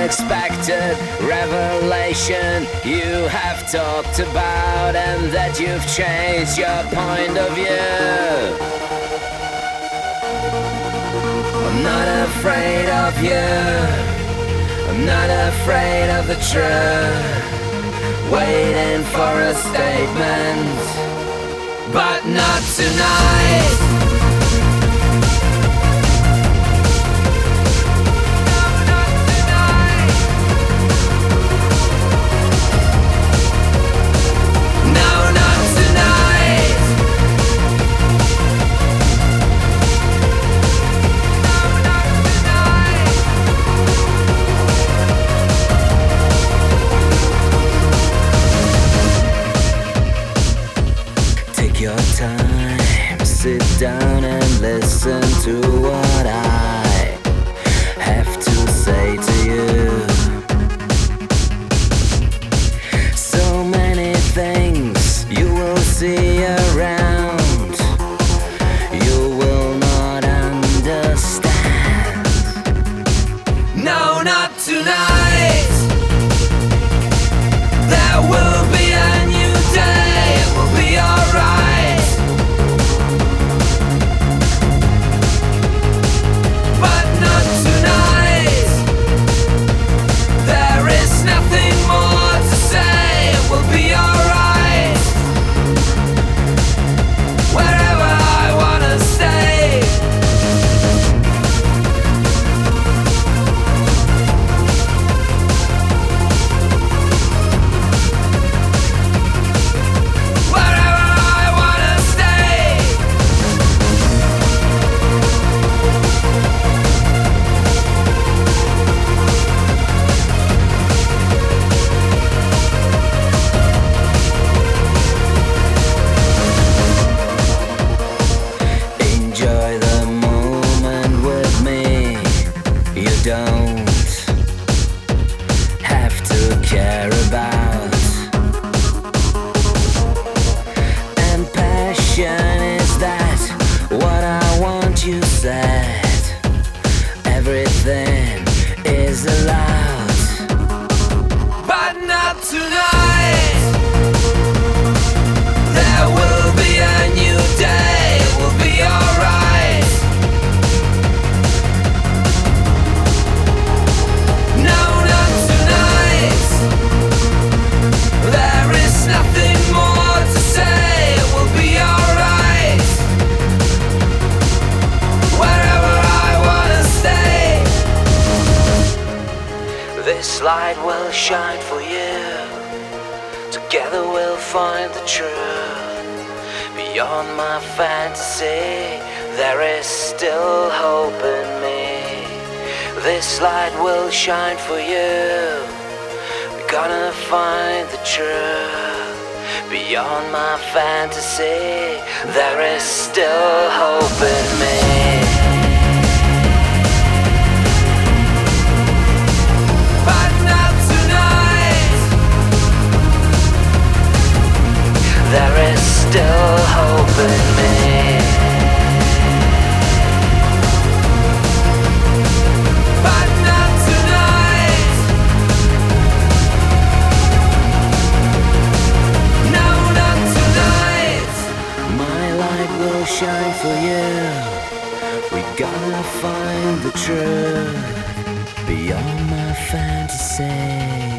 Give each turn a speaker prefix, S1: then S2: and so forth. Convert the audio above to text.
S1: unexpected revelation you have talked about, and that you've changed your point of view. I'm not afraid of you, I'm not afraid of the truth. Waiting for a statement, but not tonight. Your time, sit down and listen to what I have to say to you. So many things you will see around, you will not understand. No, not tonight. There will be a new day, it will be alright. Don't have to care about, and passion is that what I want, you said. Everything is allowed, but not tonight. There will be a new day, it will be alright. This light will shine for you. Together we'll find the truth. Beyond my fantasy, there is still hope in me. This light will shine for you. We're gonna find the truth. Beyond my fantasy, there is still hope in me. There is still hope in me. But not tonight. No, not tonight. My light will shine for you. We gotta find the truth beyond my fantasy.